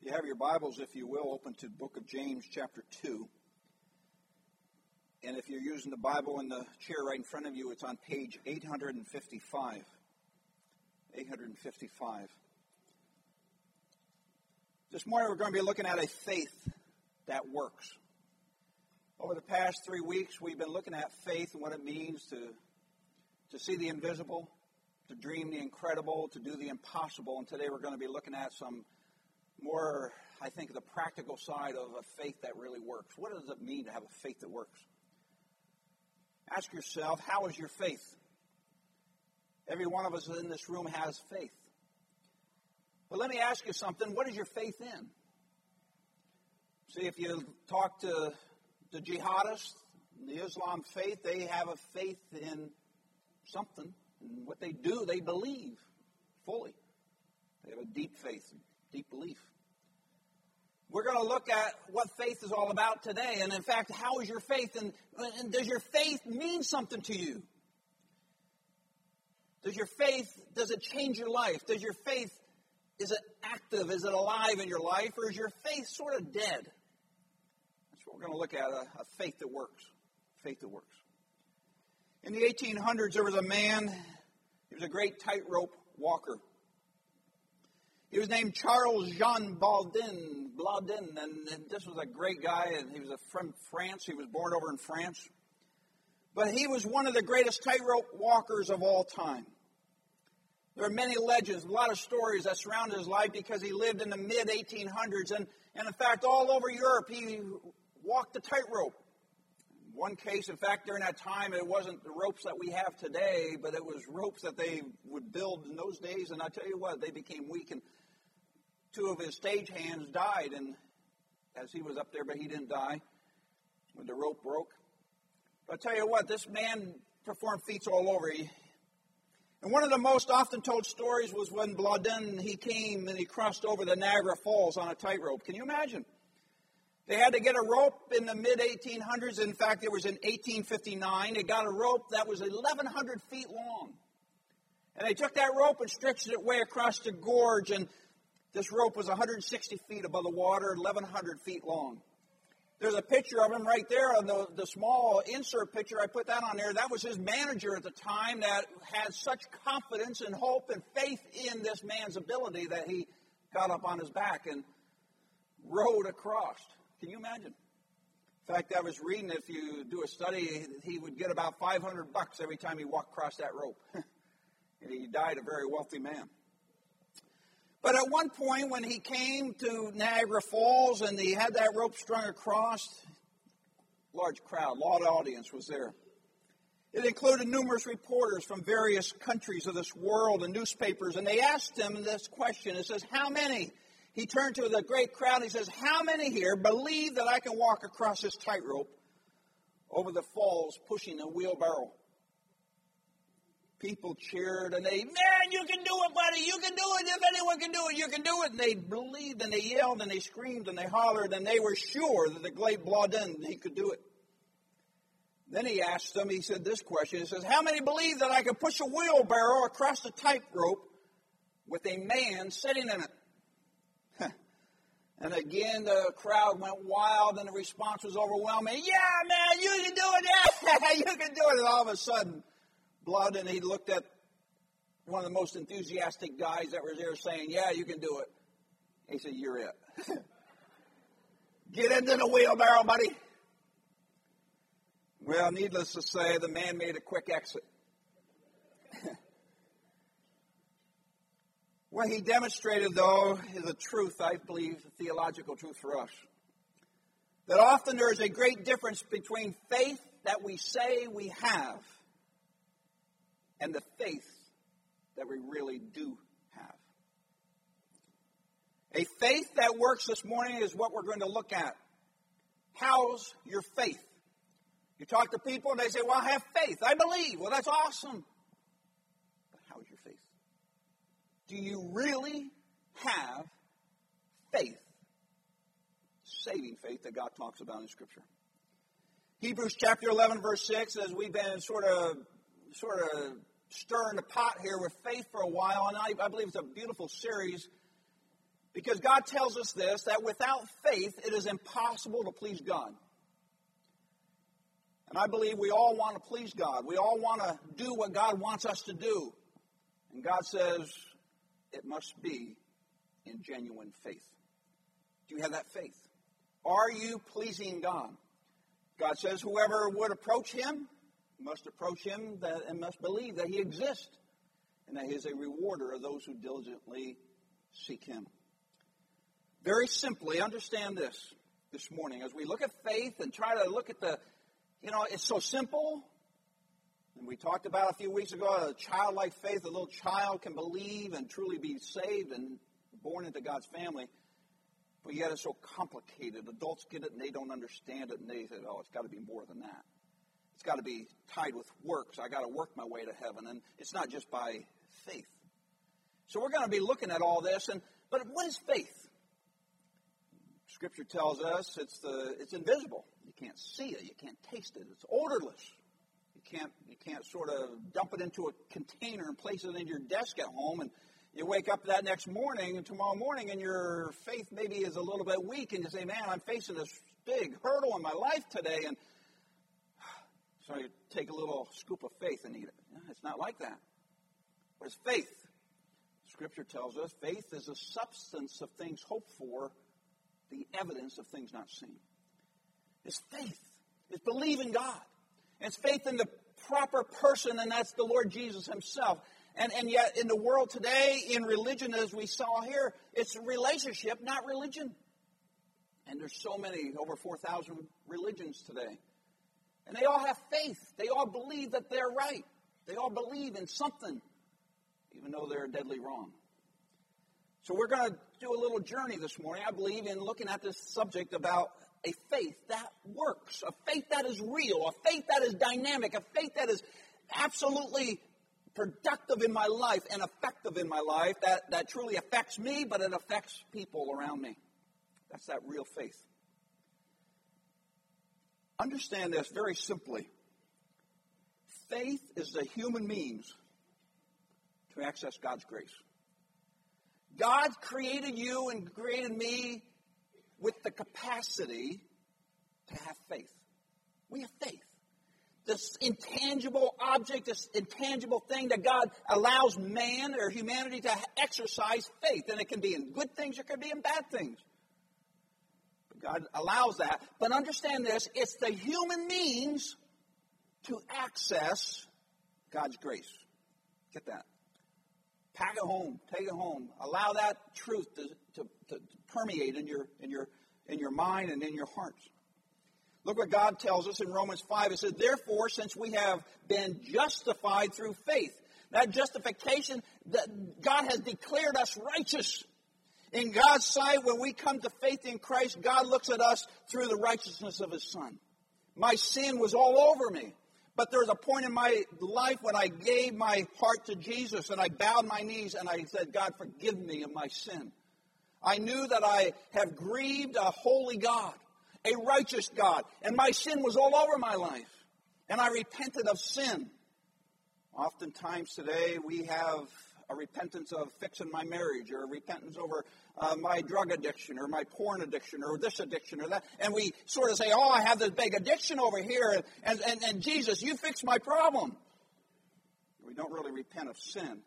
You have your Bibles, if you will, open to the book of James, chapter 2. And if you're using the Bible in the chair right in front of you, it's on page 855. 855. This morning we're going to be looking at a faith that works. Over the past 3 weeks, we've been looking at faith and what it means to see the invisible, to dream the incredible, to do the impossible. And today we're going to be looking at some more, I think, the practical side of a faith that really works. What does it mean to have a faith that works? Ask yourself, how is your faith? Every one of us in this room has faith. But let me ask you something. What is your faith in? See, if you talk to the jihadists, the Islam faith, they have a faith in something. And what they do, they believe fully. They have a deep faith, deep belief. We're going to look at what faith is all about today. And in fact, how is your faith? And does your faith mean something to you? Does it change your life? Does your faith, is it active? Is it alive in your life? Or is your faith sort of dead? That's what we're going to look at, a faith that works. Faith that works. In the 1800s, there was a man, he was a great tightrope walker. He was named Charles Jean Baudin, and this was a great guy, and he was from France. He was born over in France. But he was one of the greatest tightrope walkers of all time. There are many legends, a lot of stories that surround his life because he lived in the mid-1800s. And in fact, all over Europe, he walked the tightrope. One case, in fact, during that time, it wasn't the ropes that we have today, but it was ropes that they would build in those days. And I tell you what, they became weak, and two of his stage hands died. And as he was up there, but he didn't die when the rope broke. But I tell you what, this man performed feats all over. And one of the most often told stories was when Baudin, he came and he crossed over the Niagara Falls on a tightrope. Can you imagine? They had to get a rope in the mid-1800s. In fact, it was in 1859. They got a rope that was 1,100 feet long. And they took that rope and stretched it way across the gorge. And this rope was 160 feet above the water, 1,100 feet long. There's a picture of him right there on the small insert picture. I put that on there. That was his manager at the time that had such confidence and hope and faith in this man's ability that he got up on his back and rode across. Can you imagine? In fact, I was reading, if you do a study, he would get about $500 every time he walked across that rope. And he died a very wealthy man. But at one point, when he came to Niagara Falls and he had that rope strung across, large crowd, large audience was there. It included numerous reporters from various countries of this world and newspapers, and they asked him this question. It says, how many? He turned to the great crowd and he says, how many here believe that I can walk across this tightrope over the falls pushing a wheelbarrow? People cheered and they, man, you can do it, buddy, you can do it. If anyone can do it, you can do it. And they believed and they yelled and they screamed and they hollered and they were sure that the great Baudin, he could do it. Then he asked them, he said this question, he says, how many believe that I can push a wheelbarrow across the tightrope with a man sitting in it? And again, the crowd went wild, and the response was overwhelming. Yeah, man, you can do it. Yeah, you can do it. And all of a sudden, Baudin, he looked at one of the most enthusiastic guys that was there saying, yeah, you can do it. He said, you're it. Get into the wheelbarrow, buddy. Well, needless to say, the man made a quick exit. What he demonstrated, though, is a truth, I believe, a theological truth for us. That often there is a great difference between faith that we say we have and the faith that we really do have. A faith that works this morning is what we're going to look at. How's your faith? You talk to people and they say, well, I have faith. I believe. Well, that's awesome. But how's your faith? Do you really have faith? Saving faith that God talks about in Scripture. Hebrews chapter 11, verse 6, as we've been sort of stirring the pot here with faith for a while, and I believe it's a beautiful series Because God tells us this, that without faith, it is impossible to please God. And I believe we all want to please God. We all want to do what God wants us to do. And God says it must be in genuine faith. Do you have that faith? Are you pleasing God? God says whoever would approach him must approach him and must believe that he exists and that he is a rewarder of those who diligently seek him. Very simply, understand this morning. As we look at faith and try to look at it's so simple. And we talked about a few weeks ago, a childlike faith. A little child can believe and truly be saved and born into God's family. But yet it's so complicated. Adults get it and they don't understand it. And they say, it's got to be more than that. It's got to be tied with works. I got to work my way to heaven. And it's not just by faith. So we're going to be looking at all this. But what is faith? Scripture tells us it's invisible. You can't see it. You can't taste it. It's odorless. You can't sort of dump it into a container and place it in your desk at home, and you wake up that next morning and tomorrow morning and your faith maybe is a little bit weak, and you say, man, I'm facing this big hurdle in my life today, and so you take a little scoop of faith and eat it. It's not like that. What is faith? Scripture tells us faith is the substance of things hoped for, the evidence of things not seen. It's faith. It's believing God. It's faith in the proper person, and that's the Lord Jesus himself. And yet in the world today, in religion, as we saw here, it's a relationship, not religion. And there's so many, over 4,000 religions today. And they all have faith. They all believe that they're right. They all believe in something, even though they're deadly wrong. So we're going to do a little journey this morning, I believe, in looking at this subject about a faith that works, a faith that is real, a faith that is dynamic, a faith that is absolutely productive in my life and effective in my life, that truly affects me, but it affects people around me. That's that real faith. Understand this very simply. Faith is the human means to access God's grace. God created you and created me with the capacity to have faith. We have faith. This intangible object, this intangible thing that God allows man or humanity to exercise faith. And it can be in good things, it can be in bad things. But God allows that. But understand this, it's the human means to access God's grace. Get that? Pack it home, take it home. Allow that truth to permeate in your mind and in your hearts. Look what God tells us in Romans 5. It says, therefore, since we have been justified through faith. That justification, that God has declared us righteous. In God's sight, when we come to faith in Christ, God looks at us through the righteousness of his Son. My sin was all over me. But there was a point in my life when I gave my heart to Jesus and I bowed my knees and I said, God, forgive me of my sin. I knew that I have grieved a holy God, a righteous God, and my sin was all over my life. And I repented of sin. Oftentimes today we have a repentance of fixing my marriage, or a repentance over my drug addiction, or my porn addiction, or this addiction, or that. And we sort of say, oh, I have this big addiction over here, and Jesus, you fix my problem. We don't really repent of sin.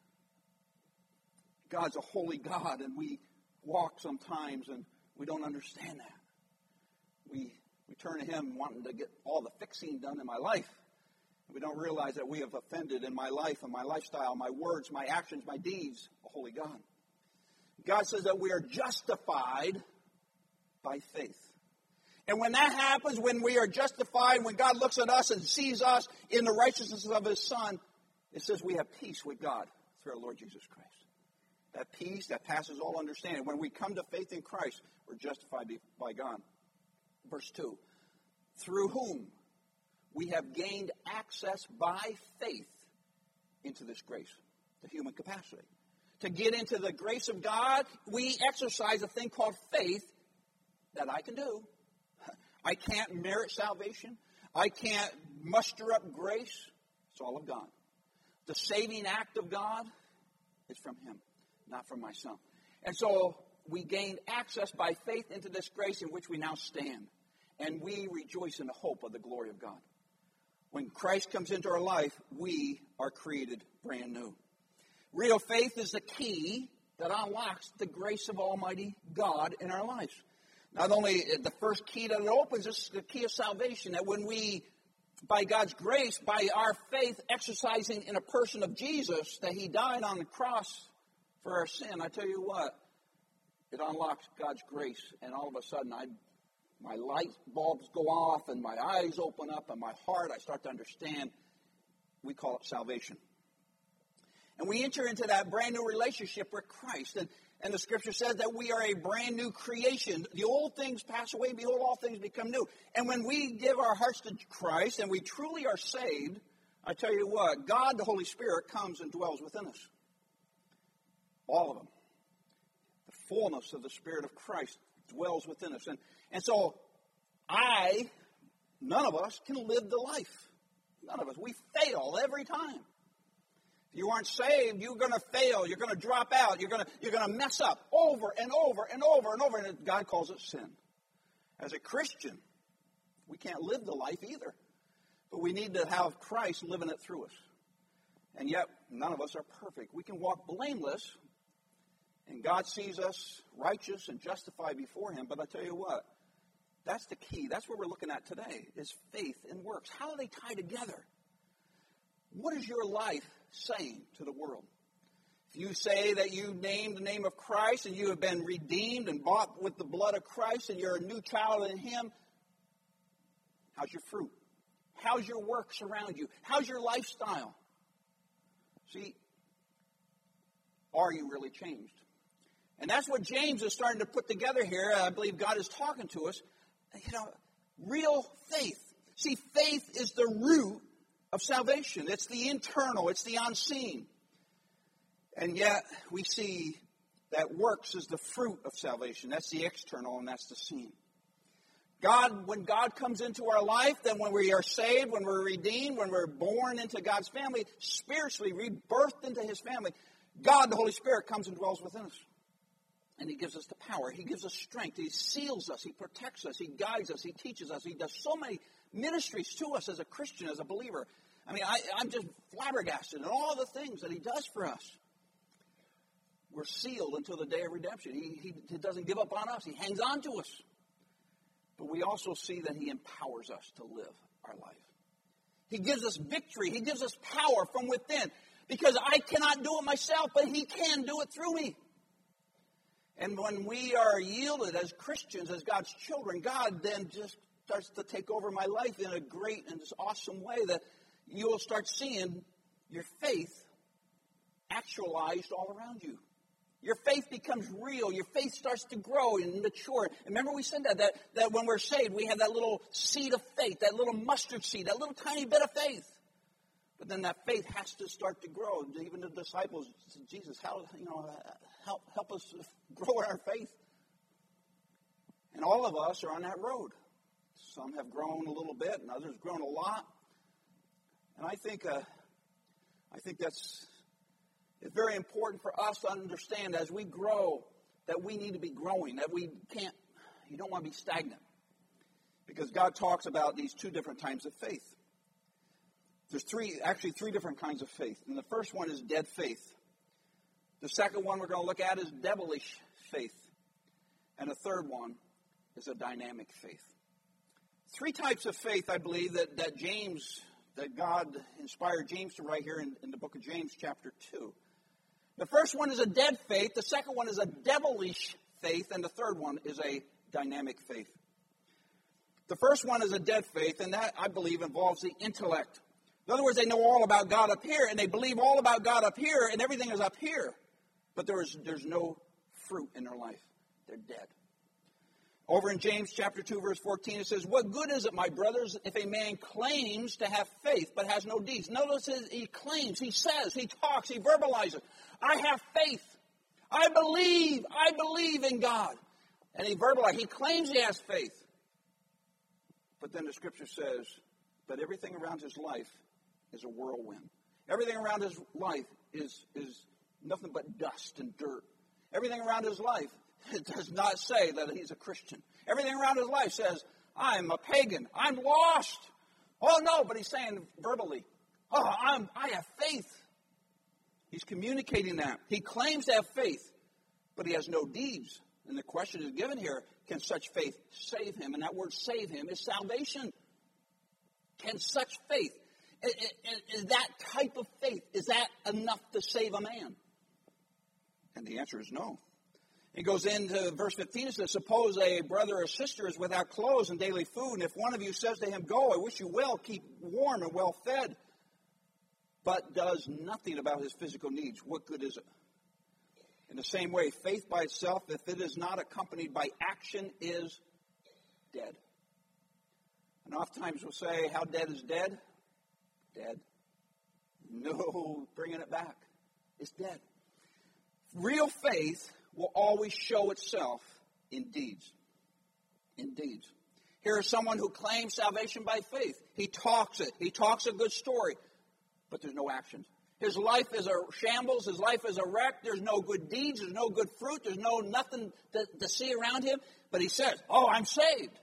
God's a holy God, and we walk sometimes, and we don't understand that. We turn to him wanting to get all the fixing done in my life. We don't realize that we have offended in my life and my lifestyle, my words, my actions, my deeds, a holy God. God says that we are justified by faith. And when that happens, when we are justified, when God looks at us and sees us in the righteousness of his Son, it says we have peace with God through our Lord Jesus Christ. That peace that passes all understanding. When we come to faith in Christ, we're justified by God. Verse 2, through whom we have gained access by faith into this grace, the human capacity. To get into the grace of God, we exercise a thing called faith that I can do. I can't merit salvation. I can't muster up grace. It's all of God. The saving act of God is from him, not from myself. And so we gained access by faith into this grace in which we now stand. And we rejoice in the hope of the glory of God. When Christ comes into our life, we are created brand new. Real faith is the key that unlocks the grace of Almighty God in our lives. Not only the first key that it opens is the key of salvation, that when we, by God's grace, by our faith exercising in a person of Jesus, that he died on the cross for our sin, I tell you what, it unlocks God's grace, and all of a sudden my light bulbs go off, and my eyes open up, and my heart, I start to understand. We call it salvation. And we enter into that brand new relationship with Christ. And the Scripture says that we are a brand new creation. The old things pass away, behold, all things become new. And when we give our hearts to Christ and we truly are saved, I tell you what, God, the Holy Spirit, comes and dwells within us. All of them. The fullness of the Spirit of Christ dwells within us. And so none of us can live the life. None of us. We fail every time. If you aren't saved, you're going to fail. You're going to drop out. You're going to mess up over and over and over and over. And God calls it sin. As a Christian, we can't live the life either. But we need to have Christ living it through us. And yet, none of us are perfect. We can walk blameless, and God sees us righteous and justified before Him. But I tell you what, that's the key. That's what we're looking at today, is faith and works. How do they tie together? What is your life saying to the world? If you say that you name the name of Christ and you have been redeemed and bought with the blood of Christ and you're a new child in Him, how's your fruit? How's your works around you? How's your lifestyle? See, are you really changed? And that's what James is starting to put together here. I believe God is talking to us. Real faith. See, faith is the root of salvation. It's the internal. It's the unseen. And yet we see that works is the fruit of salvation. That's the external and that's the seen. When God comes into our life, then when we are saved, when we're redeemed, when we're born into God's family, spiritually rebirthed into His family, God, the Holy Spirit, comes and dwells within us. And He gives us the power. He gives us strength. He seals us. He protects us. He guides us. He teaches us. He does so many ministries to us as a Christian, as a believer. I mean, I'm just flabbergasted at all the things that He does for us. We're sealed until the day of redemption. He doesn't give up on us. He hangs on to us. But we also see that He empowers us to live our life. He gives us victory. He gives us power from within. Because I cannot do it myself, but He can do it through me. And when we are yielded as Christians, as God's children, God then just starts to take over my life in a great and just awesome way that you will start seeing your faith actualized all around you. Your faith becomes real. Your faith starts to grow and mature. And remember we said that when we're saved, we have that little seed of faith, that little mustard seed, that little tiny bit of faith. But then that faith has to start to grow. Even the disciples said, Jesus, help us grow in our faith. And all of us are on that road. Some have grown a little bit, and others have grown a lot. And I think that's it's very important for us to understand as we grow that we need to be growing, that you don't want to be stagnant. Because God talks about these two different types of faith. There's three different kinds of faith. And the first one is dead faith. The second one we're going to look at is devilish faith. And the third one is a dynamic faith. Three types of faith, I believe, that God inspired James to write here in the book of James, chapter 2. The first one is a dead faith. The second one is a devilish faith. And the third one is a dynamic faith. The first one is a dead faith, and that, I believe, involves the intellect. In other words, they know all about God up here, and they believe all about God up here, and everything is up here. But there's no fruit in their life. They're dead. Over in James chapter 2, verse 14, it says, "What good is it, my brothers, if a man claims to have faith but has no deeds?" Notice he claims, he says, he talks, he verbalizes. I have faith. I believe in God. And he verbalizes, he claims he has faith. But then the Scripture says, but everything around his life is a whirlwind. Everything around his life is nothing but dust and dirt. Everything around his life, It does not say that he's a Christian. Everything around his life says, I'm a pagan. I'm lost. Oh, no, but he's saying verbally, I have faith. He's communicating that. He claims to have faith, but he has no deeds. And the question is given here, can such faith save him? And that word save him is salvation. Can such faith, is that type of faith, is that enough to save a man? And the answer is no. It goes into verse 15, it says, suppose a brother or sister is without clothes and daily food, and if one of you says to him, go, I wish you well, keep warm and well fed, but does nothing about his physical needs, what good is it? In the same way, faith by itself, if it is not accompanied by action, is dead. And oftentimes we'll say, how dead is dead? Dead. No, bringing it back. It's dead. Real faith will always show itself in deeds. In deeds. Here is someone who claims salvation by faith. He talks it. He talks a good story, but there's no action. His life is a shambles. His life is a wreck. There's no good deeds. There's no good fruit. There's nothing to see around him. But he says, I'm saved.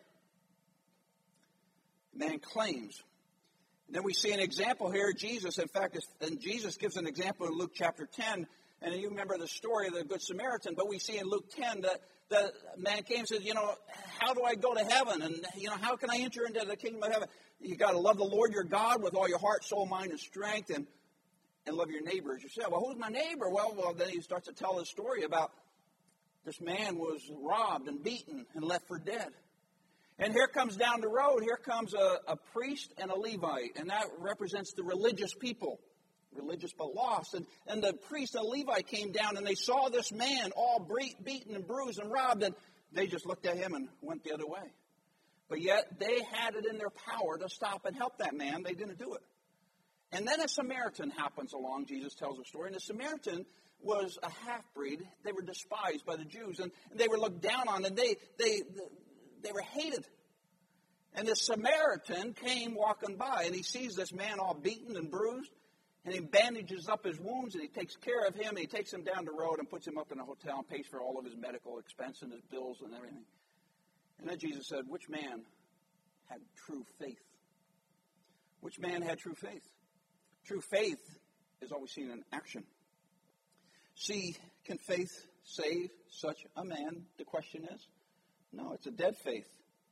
Man claims. And then we see an example here. Jesus, in fact, Jesus gives an example in Luke chapter 10. And you remember the story of the Good Samaritan. But we see in Luke 10 that the man came and said, how do I go to heaven? And, how can I enter into the kingdom of heaven? You got to love the Lord your God with all your heart, soul, mind, and strength. And love your neighbor as yourself. Well, who's my neighbor? Well, then he starts to tell his story about this man was robbed and beaten and left for dead. And here comes down the road, here comes a priest and a Levite, and that represents the religious people, religious but lost. And the priest and Levite came down, and they saw this man all beaten and bruised and robbed, and they just looked at him and went the other way. But yet they had it in their power to stop and help that man. They didn't do it. And then a Samaritan happens along. Jesus tells a story. And the Samaritan was a half-breed. They were despised by the Jews. And they were looked down on. And they were hated. And the Samaritan came walking by. And he sees this man all beaten and bruised. And he bandages up his wounds. And he takes care of him. And he takes him down the road and puts him up in a hotel and pays for all of his medical expense and his bills and everything. And then Jesus said, which man had true faith? Which man had true faith? True faith is always seen in action. See, can faith save such a man? The question is, no, it's a dead faith.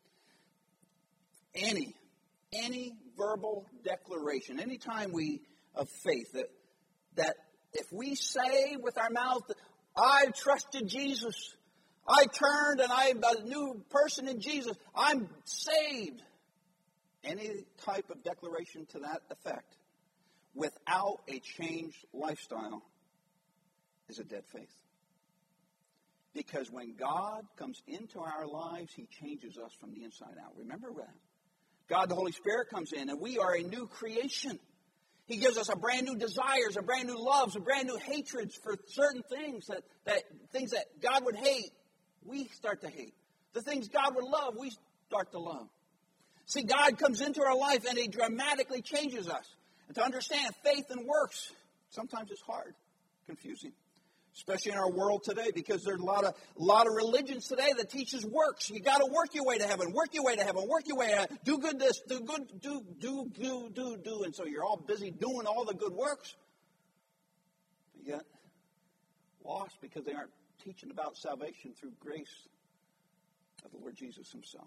Any verbal declaration, any time of faith, that if we say with our mouth, I trusted Jesus, I turned and I'm a new person in Jesus, I'm saved. Any type of declaration to that effect, without a changed lifestyle, is a dead faith. Because when God comes into our lives, He changes us from the inside out. Remember that. God, the Holy Spirit, comes in, and we are a new creation. He gives us a brand new desires, a brand new loves, a brand new hatreds for certain things that things that God would hate, we start to hate. The things God would love, we start to love. See, God comes into our life, and He dramatically changes us. And to understand faith and works, sometimes it's hard, confusing. Especially in our world today, because there's a lot of religions today that teaches works. You got to work your way to heaven, work your way to heaven, work your way to do good this, do good, do. And so you're all busy doing all the good works. But yet, lost because they aren't teaching about salvation through grace of the Lord Jesus Himself.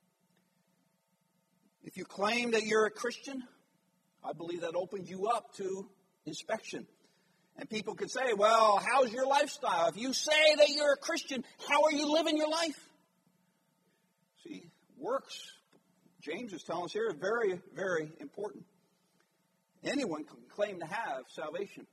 If you claim that you're a Christian, I believe that opens you up to inspection. And people could say, well, how's your lifestyle? If you say that you're a Christian, how are you living your life? See, works, James is telling us here, is very, very important. Anyone can claim to have salvation.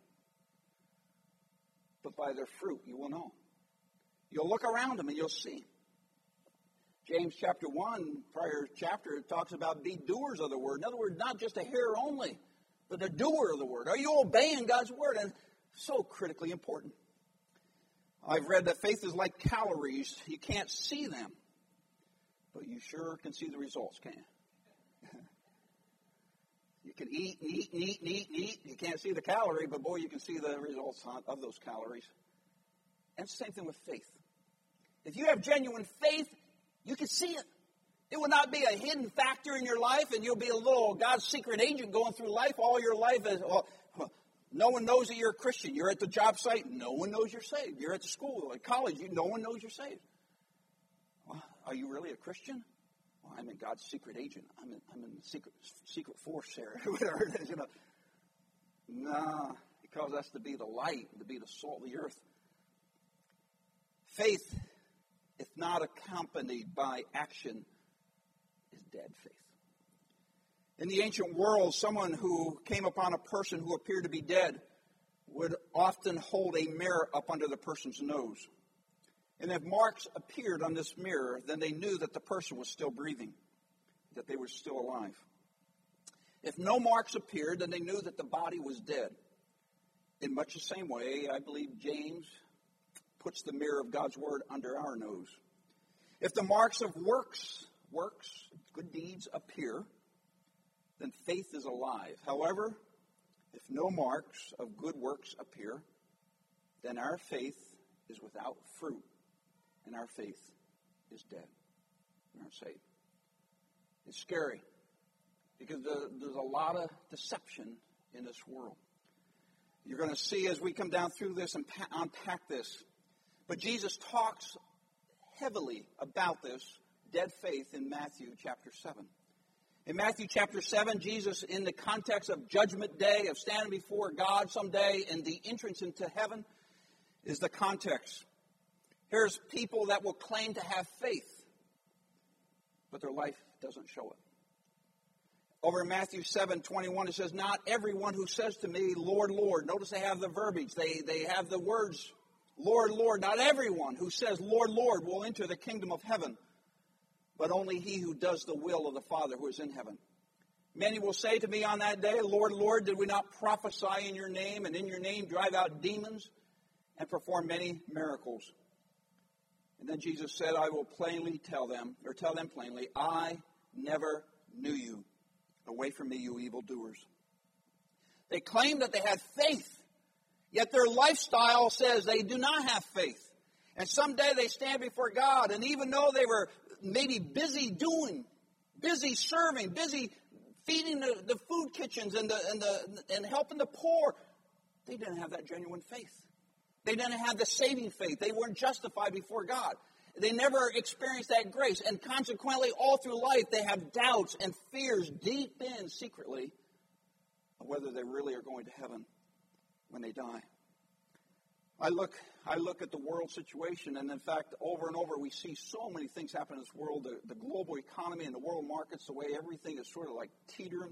But by their fruit, you will know. You'll look around them and you'll see. James chapter 1, prior chapter, it talks about be doers of the word. In other words, not just a hearer only, but a doer of the word. Are you obeying God's word? And so critically important. I've read that faith is like calories. You can't see them, but you sure can see the results, can't you? You can eat. You can't see the calorie, but boy, you can see the results of those calories. And it's the same thing with faith. If you have genuine faith, you can see it. It will not be a hidden factor in your life, and you'll be a little God's secret agent going through life all your life. No one knows that you're a Christian. You're at the job site, no one knows you're saved. You're at the school, at college, no one knows you're saved. Well, are you really a Christian? Well, I'm in God's secret agent. I'm in the secret force there. Whatever it is, Nah, He calls us to be the light, to be the salt of the earth. Faith, if not accompanied by action, is dead faith. In the ancient world, someone who came upon a person who appeared to be dead would often hold a mirror up under the person's nose. And if marks appeared on this mirror, then they knew that the person was still breathing, that they were still alive. If no marks appeared, then they knew that the body was dead. In much the same way, I believe James puts the mirror of God's word under our nose. If the marks of works, good deeds appear, then faith is alive. However, if no marks of good works appear, then our faith is without fruit, and our faith is dead. We aren't saved. It's scary, because there's a lot of deception in this world. You're going to see as we come down through this and unpack this. But Jesus talks heavily about this dead faith in Matthew chapter 7. In Matthew chapter 7, Jesus, in the context of Judgment Day, of standing before God someday, and the entrance into heaven, is the context. Here's people that will claim to have faith, but their life doesn't show it. Over in Matthew 7:21, it says, "Not everyone who says to me, Lord, Lord." Notice they have the verbiage. They have the words, Lord, Lord. Not everyone who says, Lord, Lord, will enter the kingdom of heaven, but only he who does the will of the Father who is in heaven. Many will say to me on that day, Lord, Lord, did we not prophesy in your name, and in your name drive out demons and perform many miracles? And then Jesus said, I will plainly tell them plainly, I never knew you. Away from me, you evildoers. They claim that they had faith, yet their lifestyle says they do not have faith. And someday they stand before God, and even though they were maybe busy serving, busy feeding the food kitchens and helping the poor, they didn't have that genuine faith. They didn't have the saving faith. They weren't justified before God. They never experienced that grace. And consequently, all through life, they have doubts and fears deep in secretly of whether they really are going to heaven when they die. I look at the world situation, and in fact, over and over, we see so many things happen in this world. The global economy and the world markets, the way everything is sort of like teetering.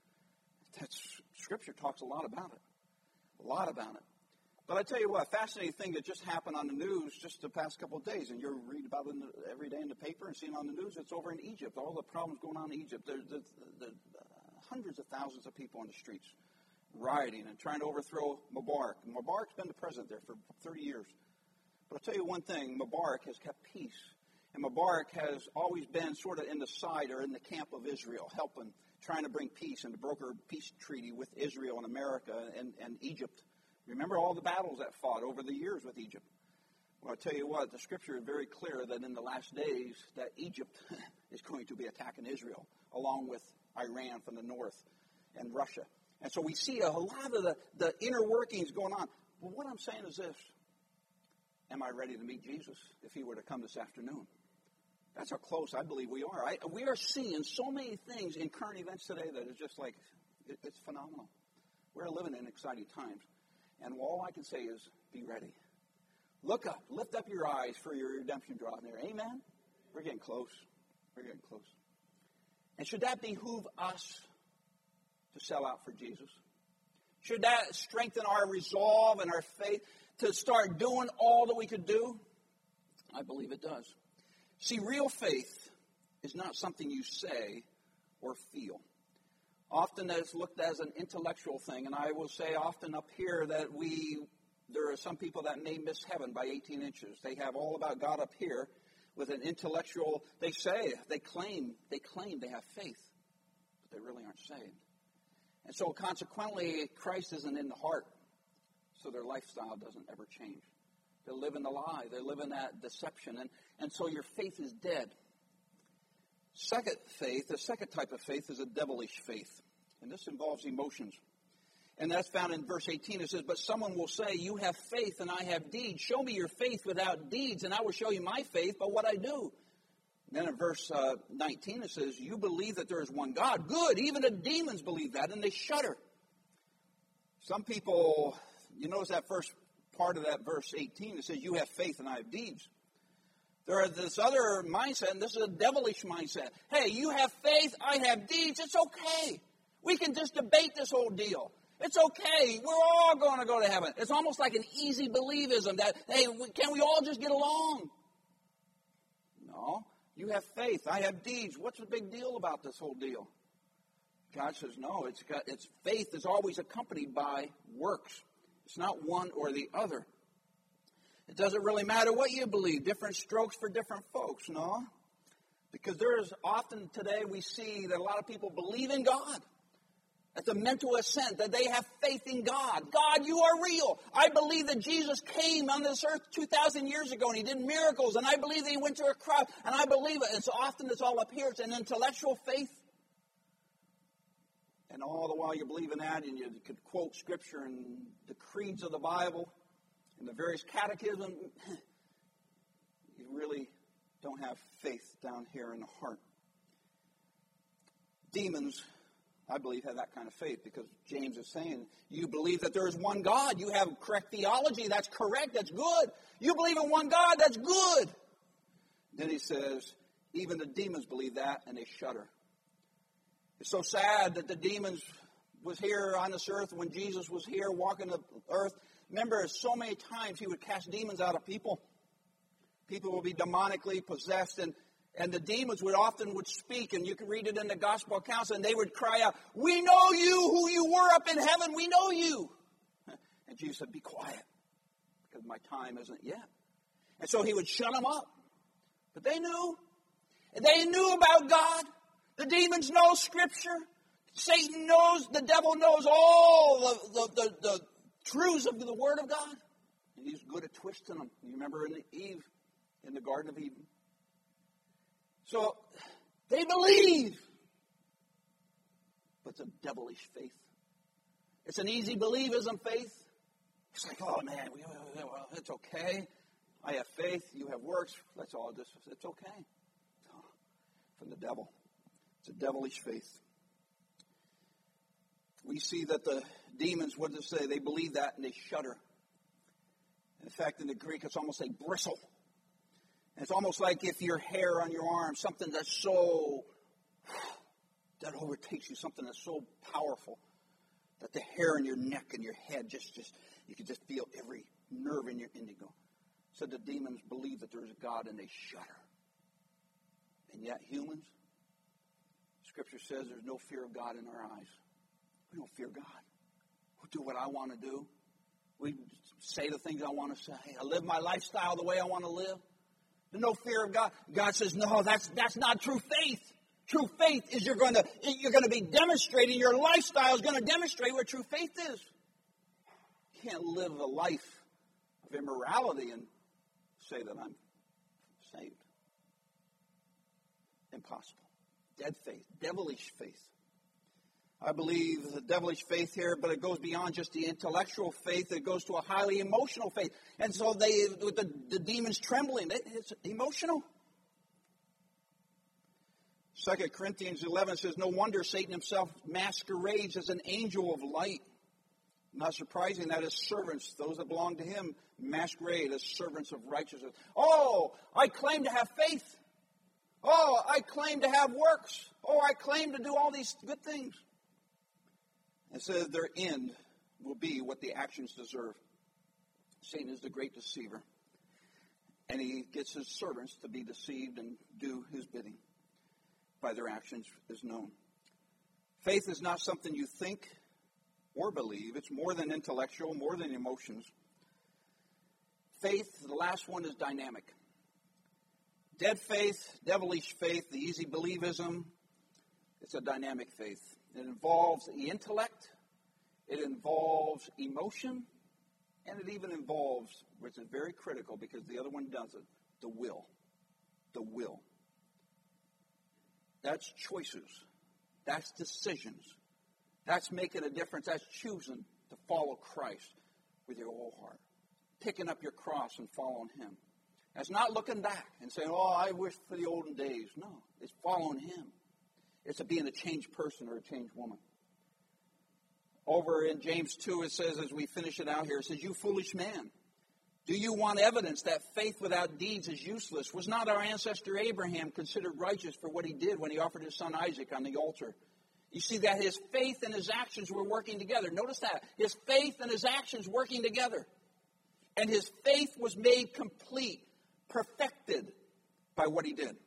Scripture talks a lot about it. A lot about it. But I tell you what, a fascinating thing that just happened on the news just the past couple of days, and you're reading about it every day in the paper and seeing on the news, it's over in Egypt. All the problems going on in Egypt. There's hundreds of thousands of people on the streets rioting and trying to overthrow Mubarak. Mubarak's been the president there for 30 years. But I'll tell you one thing, Mubarak has kept peace. And Mubarak has always been sort of in the side or in the camp of Israel, trying to bring peace and to broker a peace treaty with Israel and America and Egypt. Remember all the battles that fought over the years with Egypt. Well, I'll tell you what, the scripture is very clear that in the last days that Egypt is going to be attacking Israel, along with Iran from the north and Russia. And so we see a lot of the inner workings going on. But what I'm saying is this. Am I ready to meet Jesus if he were to come this afternoon? That's how close I believe we are. We are seeing so many things in current events today that is just like, it's phenomenal. We're living in exciting times. And all I can say is, be ready. Look up. Lift up your eyes for your redemption drawing near. Amen? We're getting close. We're getting close. And should that behoove us to sell out for Jesus? Should that strengthen our resolve and our faith to start doing all that we could do? I believe it does. See, real faith is not something you say or feel. Often it's looked as an intellectual thing, and I will say often up here that there are some people that may miss heaven by 18 inches. They have all about God up here with an intellectual, they claim they have faith, but they really aren't saved. And so consequently, Christ isn't in the heart, so their lifestyle doesn't ever change. They live in the lie. They live in that deception. And so your faith is dead. The second type of faith is a devilish faith. And this involves emotions. And that's found in verse 18. It says, but someone will say, you have faith and I have deeds. Show me your faith without deeds, and I will show you my faith by what I do. And then in verse 19 it says, you believe that there is one God. Good. Even the demons believe that, and they shudder. Some people, you notice that first part of that verse 18, it says, you have faith and I have deeds. There is this other mindset, and this is a devilish mindset. Hey, you have faith, I have deeds, it's okay. We can just debate this whole deal. It's okay. We're all going to go to heaven. It's almost like an easy believism that, hey, can we all just get along? No. You have faith. I have deeds. What's the big deal about this whole deal? God says, no, it's faith is always accompanied by works. It's not one or the other. It doesn't really matter what you believe. Different strokes for different folks, no? Because there is often today we see that a lot of people believe in God. That's a mental assent, that they have faith in God. God, you are real. I believe that Jesus came on this earth 2,000 years ago and he did miracles. And I believe that he went to a cross. And I believe it. And so often it's all up here. It's an intellectual faith. And all the while you believe in that, and you could quote Scripture and the creeds of the Bible and the various catechisms. You really don't have faith down here in the heart. Demons, I believe, have that kind of faith, because James is saying, you believe that there is one God. You have correct theology. That's correct. That's good. You believe in one God. That's good. Then he says, even the demons believe that, and they shudder. It's so sad that the demons was here on this earth when Jesus was here walking the earth. Remember, so many times he would cast demons out of people. People would be demonically possessed, and the demons would speak, and you can read it in the gospel accounts, and they would cry out, we know you, who you were up in heaven, we know you. And Jesus said, be quiet, because my time isn't yet. And so he would shut them up. But they knew. They knew about God. The demons know Scripture. Satan knows, the devil knows all the truths of the Word of God. And he's good at twisting them. You remember in the Garden of Eden. So, they believe. But it's a devilish faith. It's an easy believism faith. It's like, oh man, well, it's okay. I have faith, you have works. Let's all just, it's okay. Oh, from the devil. It's a devilish faith. We see that the demons, what does it say? They believe that and they shudder. In fact, in the Greek, it's almost like bristle. And it's almost like if your hair on your arm, something that's so, that overtakes you, something that's so powerful, that the hair on your neck and your head just you can just feel every nerve in your indigo. So the demons believe that there is a God and they shudder. And yet humans, Scripture says there's no fear of God in our eyes. We don't fear God. We do what I want to do. We say the things I want to say. I live my lifestyle the way I want to live. There's no fear of God. God says, no, that's not true faith. True faith is you're going to be demonstrating, your lifestyle is going to demonstrate what true faith is. You can't live a life of immorality and say that I'm saved. Impossible. Dead faith, devilish faith. I believe the devilish faith here, but it goes beyond just the intellectual faith. It goes to a highly emotional faith. And so with the demons trembling, it's emotional. 2 Corinthians 11 says, no wonder Satan himself masquerades as an angel of light. Not surprising that his servants, those that belong to him, masquerade as servants of righteousness. Oh, I claim to have faith. Oh, I claim to have works. Oh, I claim to do all these good things. It says their end will be what the actions deserve. Satan is the great deceiver. And he gets his servants to be deceived and do his bidding. By their actions is known. Faith is not something you think or believe. It's more than intellectual, more than emotions. Faith, the last one, is dynamic. Dead faith, devilish faith, the easy believism, it's a dynamic faith. It involves the intellect. It involves emotion. And it even involves, which is very critical because the other one doesn't, the will. The will. That's choices. That's decisions. That's making a difference. That's choosing to follow Christ with your whole heart. Picking up your cross and following Him. That's not looking back and saying, oh, I wish for the olden days. No, it's following Him. It's being a changed person or a changed woman. Over in James 2, it says, as we finish it out here, it says, you foolish man, do you want evidence that faith without deeds is useless? Was not our ancestor Abraham considered righteous for what he did when he offered his son Isaac on the altar? You see that his faith and his actions were working together. Notice that. His faith and his actions working together. And his faith was made complete, perfected by what he did.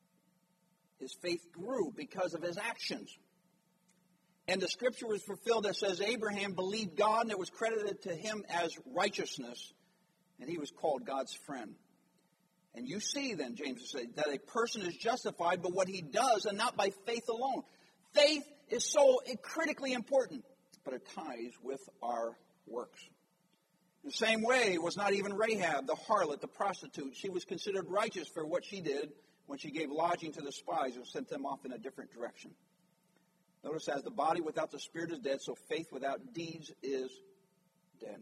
His faith grew because of his actions. And the scripture was fulfilled that says Abraham believed God and it was credited to him as righteousness. And he was called God's friend. And you see then, James said, that a person is justified by what he does and not by faith alone. Faith is so critically important, but it ties with our works. In the same way, it was not even Rahab, the harlot, the prostitute. She was considered righteous for what she did when she gave lodging to the spies and sent them off in a different direction. Notice, as the body without the spirit is dead, so faith without deeds is dead.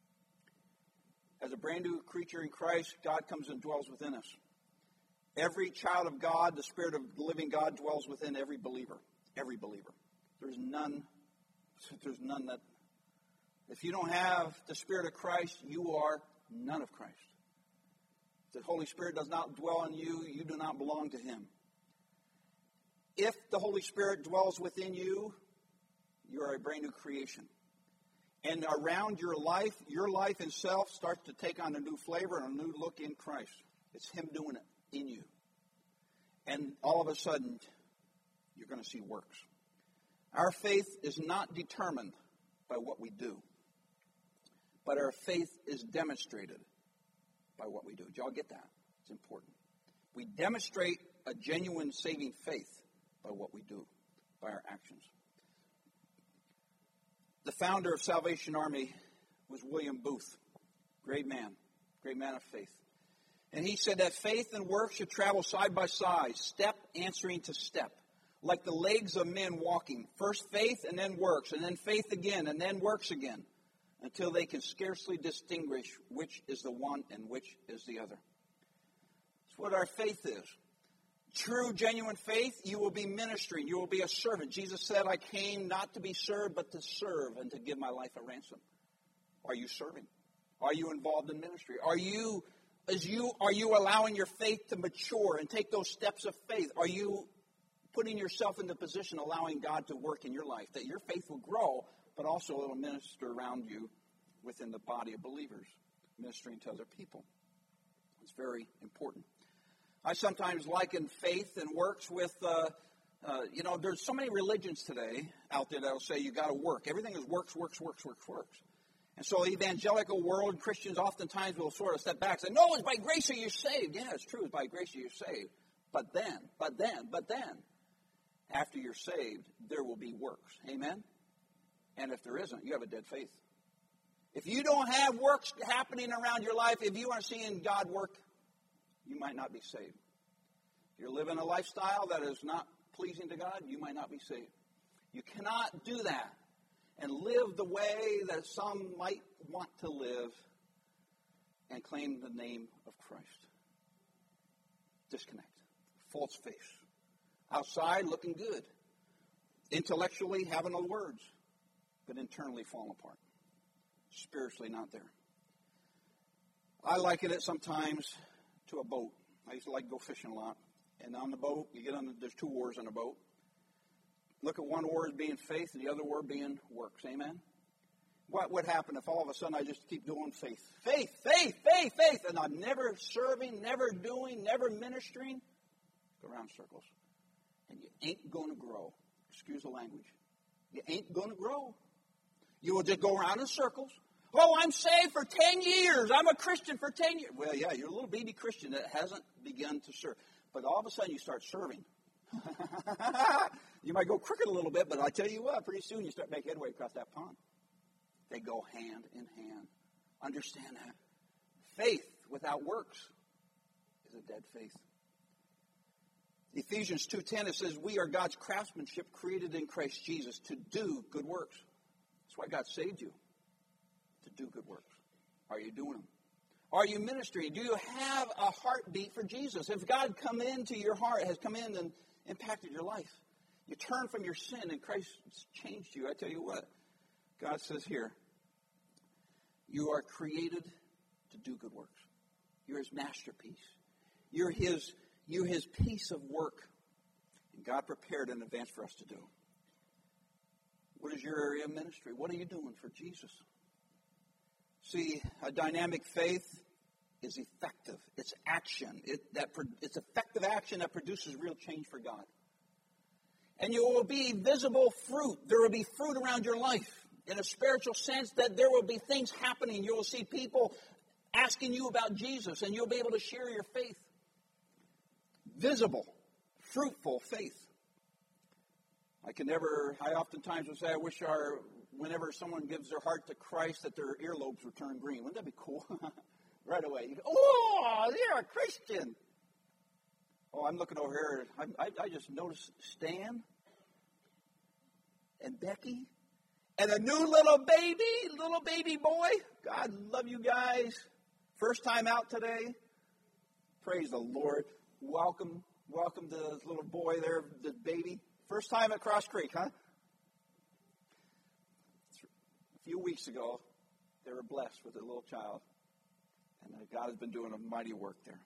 As a brand new creature in Christ, God comes and dwells within us. Every child of God, the Spirit of the living God dwells within every believer. Every believer. There's none that, if you don't have the Spirit of Christ, you are none of Christ. If the Holy Spirit does not dwell in you, you do not belong to Him. If the Holy Spirit dwells within you, you are a brand new creation. And around your life itself starts to take on a new flavor and a new look in Christ. It's Him doing it in you. And all of a sudden, you're going to see works. Our faith is not determined by what we do, but our faith is demonstrated by what we do. Did y'all get that? It's important. We demonstrate a genuine saving faith by what we do, by our actions. The founder of Salvation Army was William Booth. Great man of faith. And he said that faith and work should travel side by side, step answering to step, like the legs of men walking. First faith and then works, and then faith again, and then works again, until they can scarcely distinguish which is the one and which is the other. That's what our faith is. True, genuine faith, you will be ministering. You will be a servant. Jesus said, I came not to be served, but to serve and to give my life a ransom. Are you serving? Are you involved in ministry? Are you allowing your faith to mature and take those steps of faith? Are you putting yourself in the position, allowing God to work in your life, that your faith will grow, but also it will minister around you within the body of believers, ministering to other people? It's very important. I sometimes liken faith and works with, there's so many religions today out there that will say you got to work. Everything is works. And so the evangelical world, Christians oftentimes will sort of step back and say, no, it's by grace are you saved. Yeah, it's true, it's by grace are you saved. But then, after you're saved, there will be works. Amen? And if there isn't, you have a dead faith. If you don't have works happening around your life, if you aren't seeing God work, you might not be saved. If you're living a lifestyle that is not pleasing to God, you might not be saved. You cannot do that and live the way that some might want to live and claim the name of Christ. Disconnect. False faith. Outside, looking good. Intellectually, having the words, but internally falling apart. Spiritually not there. I liken it sometimes to a boat. I used to like to go fishing a lot. And on the boat, there's two oars on a boat. Look at one oar as being faith and the other oar being works. Amen? What would happen if all of a sudden I just keep doing faith? Faith, and I'm never serving, never doing, never ministering? Go around in circles. And you ain't going to grow. Excuse the language. You ain't going to grow. You will just go around in circles. Oh, I'm saved for 10 years. I'm a Christian for 10 years. Well, yeah, you're a little baby Christian that hasn't begun to serve. But all of a sudden you start serving. You might go crooked a little bit, but I tell you what, pretty soon you start making headway across that pond. They go hand in hand. Understand that. Faith without works is a dead faith. Ephesians 2:10, it says, we are God's craftsmanship created in Christ Jesus to do good works. That's why God saved you, to do good works. Are you doing them? Are you ministering? Do you have a heartbeat for Jesus? If God come into your heart, has come in and impacted your life, you turn from your sin and Christ has changed you. I tell you what, God says here, you are created to do good works. You're His masterpiece. You're His piece of work. And God prepared in advance for us to do. What is your area of ministry? What are you doing for Jesus? See, a dynamic faith is effective. It's action. It's effective action that produces real change for God. And you will be visible fruit. There will be fruit around your life. In a spiritual sense, that there will be things happening. You will see people asking you about Jesus, and you'll be able to share your faith. Visible, fruitful faith. I oftentimes will say, I wish whenever someone gives their heart to Christ, that their earlobes would turn green. Wouldn't that be cool? Right away. You go, oh, you're a Christian. Oh, I'm looking over here. I just noticed Stan and Becky and a new little baby boy. God love you guys. First time out today. Praise the Lord. Welcome to this little boy there, this baby. First time at Cross Creek, huh? A few weeks ago, they were blessed with a little child. And God has been doing a mighty work there.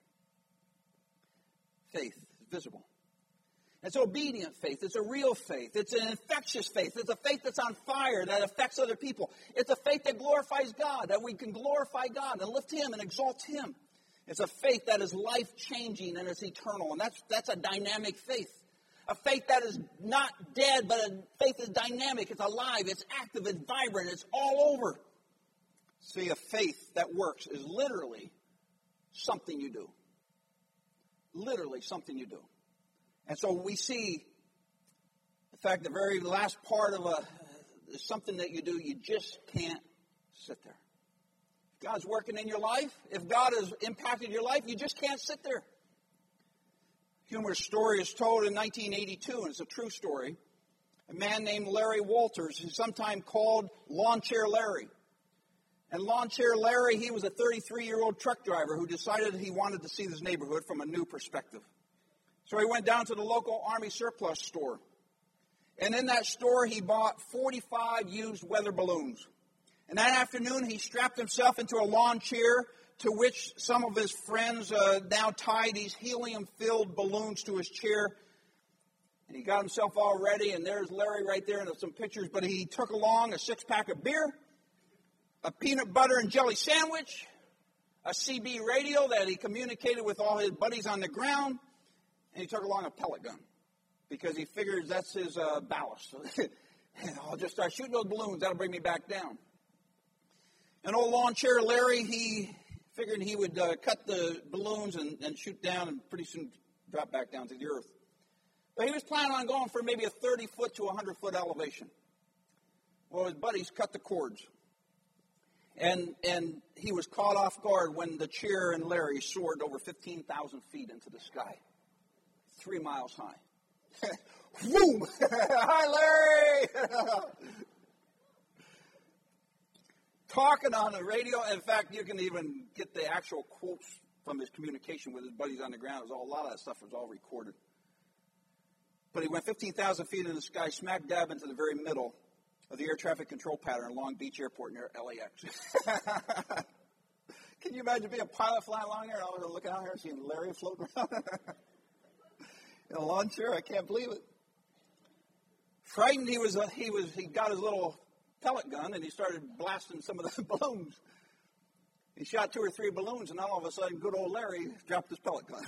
Faith is visible. It's obedient faith. It's a real faith. It's an infectious faith. It's a faith that's on fire that affects other people. It's a faith that glorifies God, that we can glorify God and lift Him and exalt Him. It's a faith that is life-changing and it's eternal. And that's a dynamic faith. A faith that is not dead, but a faith is dynamic. It's alive. It's active. It's vibrant. It's all over. See, a faith that works is literally something you do. Literally something you do. And so we see, in fact, the very last part of is something that you do, you just can't sit there. If God's working in your life, if God has impacted your life, you just can't sit there. Humorous story is told in 1982, and it's a true story. A man named Larry Walters, who's sometimes called Lawn Chair Larry. And Lawn Chair Larry, he was a 33-year-old truck driver who decided he wanted to see this neighborhood from a new perspective. So he went down to the local Army surplus store. And in that store, he bought 45 used weather balloons. And that afternoon, he strapped himself into a lawn chair to which some of his friends now tied these helium-filled balloons to his chair. And he got himself all ready, and there's Larry right there, and there's some pictures. But he took along a six-pack of beer, a peanut butter and jelly sandwich, a CB radio that he communicated with all his buddies on the ground, and he took along a pellet gun because he figures that's his ballast. And I'll just start shooting those balloons. That'll bring me back down. And old Lawn Chair Larry, he figured he would cut the balloons and shoot down and pretty soon drop back down to the earth. But he was planning on going for maybe a 30-foot to 100-foot elevation. Well, his buddies cut the cords. And he was caught off guard when the chair and Larry soared over 15,000 feet into the sky, 3 miles high. Boom! Hi, Larry! Talking on the radio. In fact, you can even get the actual quotes from his communication with his buddies on the ground. A lot of that stuff was all recorded. But he went 15,000 feet in the sky, smack dab into the very middle of the air traffic control pattern at Long Beach Airport near LAX. Can you imagine being a pilot flying along there and all of a sudden looking out here and seeing Larry floating around? In a lawn chair, I can't believe it. Frightened, he got his little pellet gun and he started blasting some of the balloons. He shot 2 or 3 balloons, and all of a sudden, good old Larry dropped his pellet gun.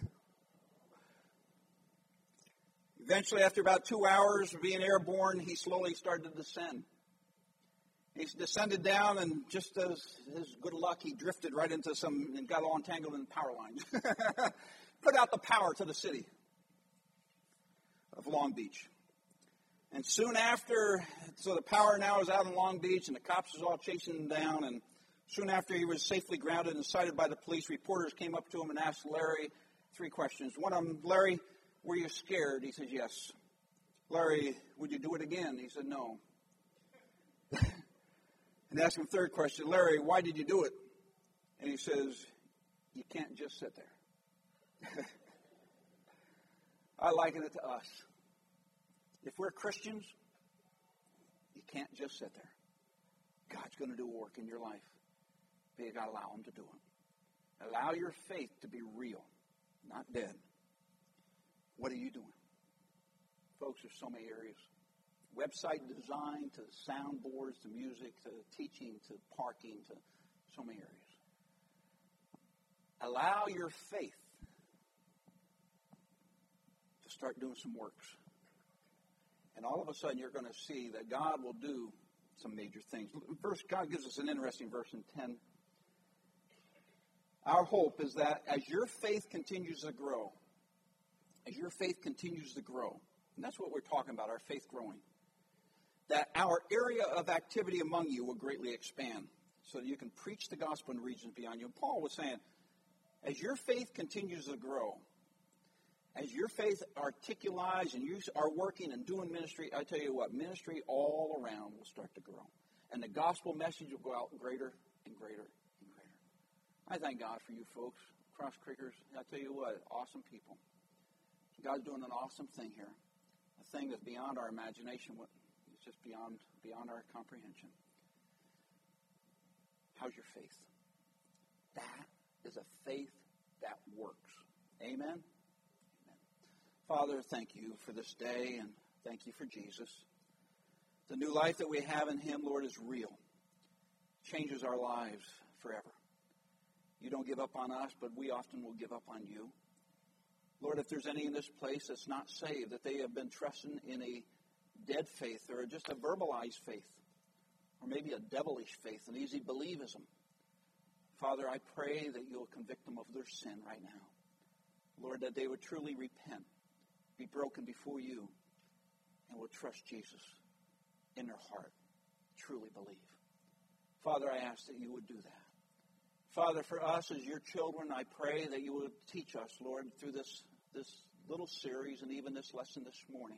Eventually, after about 2 hours of being airborne, he slowly started to descend. He descended down, and just as his good luck, he drifted right into and got all entangled in power lines. Put out the power to the city of Long Beach. And soon after, so the power now is out in Long Beach, and the cops is all chasing him down, and Soon after he was safely grounded and cited by the police, reporters came up to him and asked Larry 3 questions. One of them, Larry, were you scared? He said, yes. Larry, would you do it again? He said, no. And asked him 3rd question, Larry, why did you do it? And he says, you can't just sit there. I liken it to us. If we're Christians, you can't just sit there. God's going to do a work in your life. But you've got to allow him to do it. Allow your faith to be real, not dead. What are you doing? Folks, there's so many areas. Website design, to soundboards, to music, to teaching, to parking, to so many areas. Allow your faith to start doing some works. And all of a sudden you're going to see that God will do some major things. First, God gives us an interesting verse in 10. Our hope is that as your faith continues to grow, and that's what we're talking about, our faith growing, that our area of activity among you will greatly expand so that you can preach the gospel in regions beyond you. And Paul was saying, as your faith continues to grow, as your faith articulates and you are working and doing ministry, I tell you what, ministry all around will start to grow. And the gospel message will go out greater and greater and greater. I thank God for you folks, Cross Creekers. I tell you what, awesome people. God's doing an awesome thing here. A thing that's beyond our imagination. It's just beyond our comprehension. How's your faith? That is a faith that works. Amen? Father, thank you for this day, and thank you for Jesus. The new life that we have in him, Lord, is real. Changes our lives forever. You don't give up on us, but we often will give up on you. Lord, if there's any in this place that's not saved, that they have been trusting in a dead faith or just a verbalized faith, or maybe a devilish faith, an easy believism, Father, I pray that you'll convict them of their sin right now. Lord, that they would truly repent, be broken before you, and will trust Jesus in their heart, truly believe. Father, I ask that you would do that. Father, for us as your children, I pray that you would teach us, Lord, through this little series and even this lesson this morning,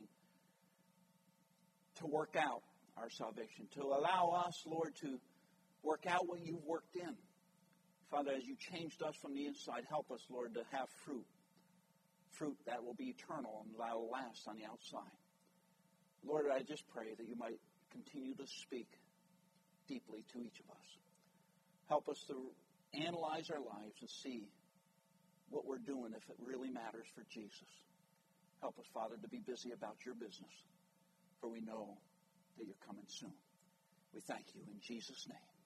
to work out our salvation, to allow us, Lord, to work out what you've worked in. Father, as you changed us from the inside, help us, Lord, to have fruit that will be eternal and that will last on the outside. Lord, I just pray that you might continue to speak deeply to each of us. Help us to analyze our lives and see what we're doing if it really matters for Jesus. Help us, Father, to be busy about your business, for we know that you're coming soon. We thank you in Jesus' name.